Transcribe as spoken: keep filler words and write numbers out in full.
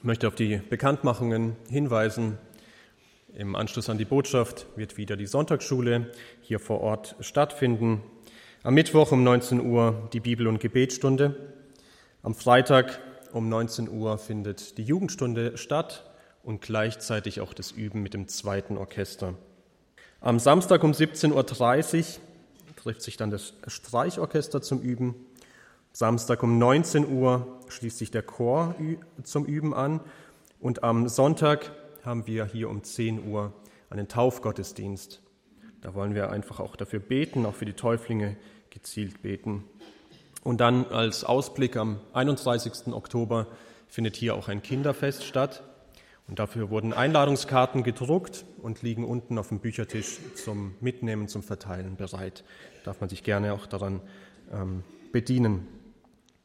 möchte auf die Bekanntmachungen hinweisen. Im Anschluss an die Botschaft wird wieder die Sonntagsschule hier vor Ort stattfinden. Am Mittwoch um neunzehn Uhr die Bibel- und Gebetsstunde. Am Freitag um neunzehn Uhr findet die Jugendstunde statt und gleichzeitig auch das Üben mit dem zweiten Orchester. Am Samstag um siebzehn Uhr dreißig trifft sich dann das Streichorchester zum Üben. Samstag um neunzehn Uhr schließt sich der Chor zum Üben an. Und am Sonntag haben wir hier um zehn Uhr einen Taufgottesdienst. Da wollen wir einfach auch dafür beten, auch für die Täuflinge gezielt beten. Und dann als Ausblick am einunddreißigsten Oktober findet hier auch ein Kinderfest statt. Und dafür wurden Einladungskarten gedruckt und liegen unten auf dem Büchertisch zum Mitnehmen, zum Verteilen bereit. Da darf man sich gerne auch daran ähm, bedienen.